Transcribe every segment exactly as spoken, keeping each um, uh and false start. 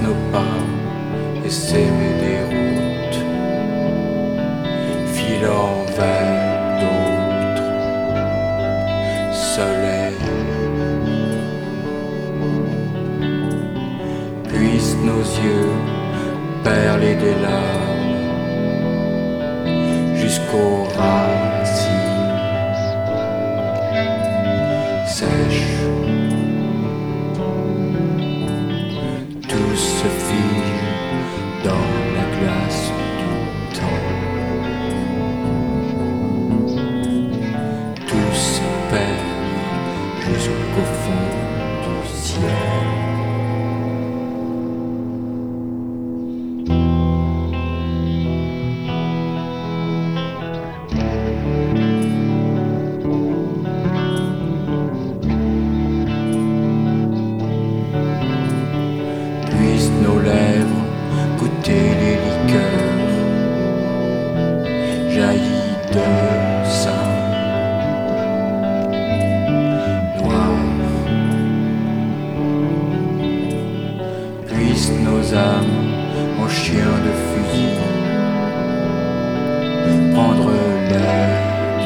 nos pas et s'aimer des routes filant vers d'autres soleils. Puissent nos yeux perler des larmes jusqu'aux racines sèches. Tout se fige dans la glace du temps. Tout se perd jusqu'au fond du ciel. Nos lèvres goûter les liqueurs jaillies de sein noir. Puissent nos âmes en chiens de fusil prendre l'air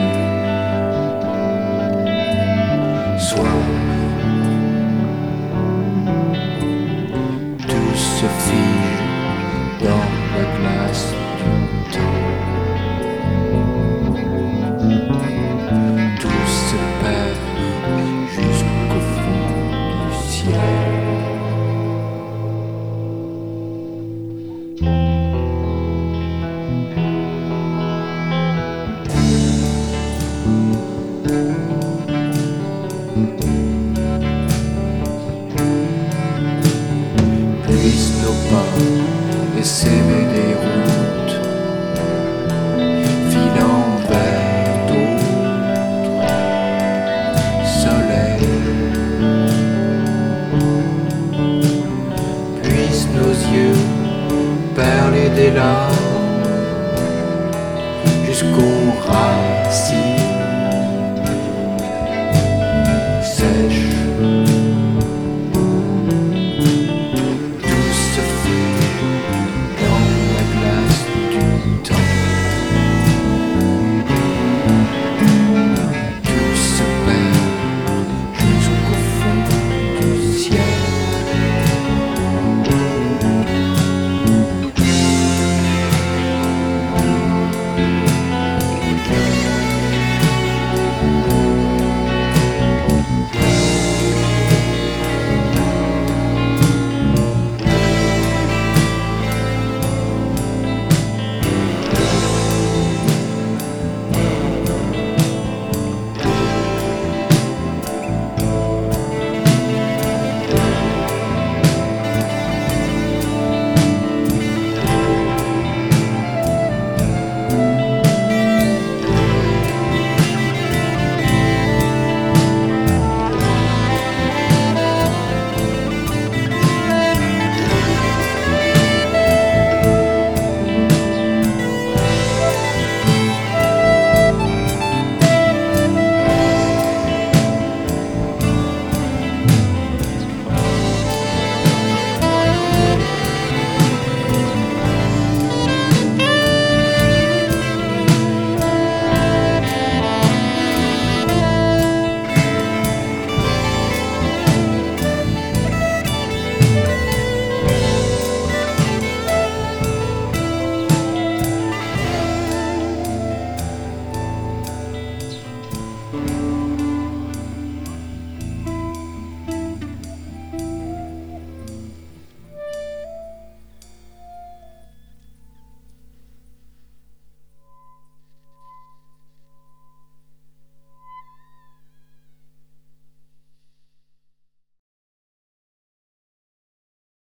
du soir. Se fige dans la glace du temps. Tout se perd jusqu'au fond du ciel. Puissent nos pas et s'aimer des routes filant vers d'autres soleils. Puissent nos yeux perler des larmes